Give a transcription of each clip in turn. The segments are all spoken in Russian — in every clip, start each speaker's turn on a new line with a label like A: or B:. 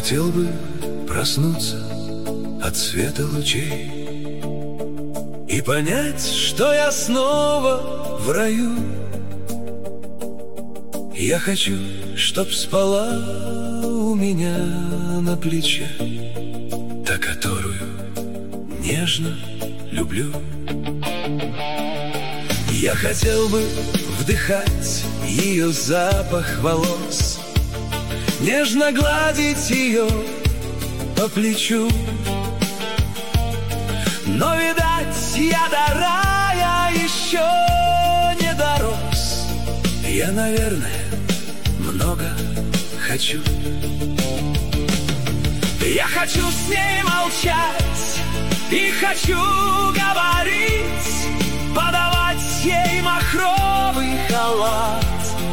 A: хотел бы проснуться от света лучей и понять, что я снова в раю. Я хочу, чтоб спала у меня на плече та, которую нежно люблю. Я хотел бы вдыхать ее запах волос, нежно гладить ее по плечу. Но, видать, я до рая еще не дорос. Я, наверное, много хочу. Я хочу с ней молчать и хочу говорить, подавать ей махровый халат.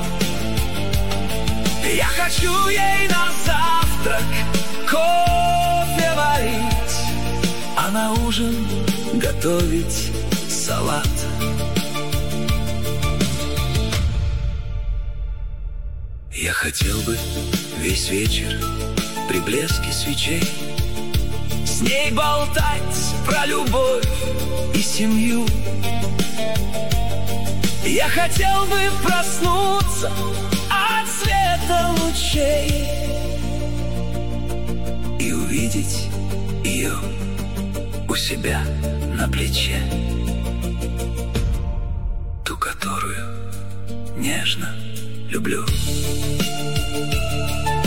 A: Я хочу ей на завтрак кофе варить, а на ужин готовить салат. Я хотел бы весь вечер при блеске свечей с ней болтать про любовь и семью. Я хотел бы проснуться от света лучей и увидеть ее у себя на плече, ту, которую нежно люблю.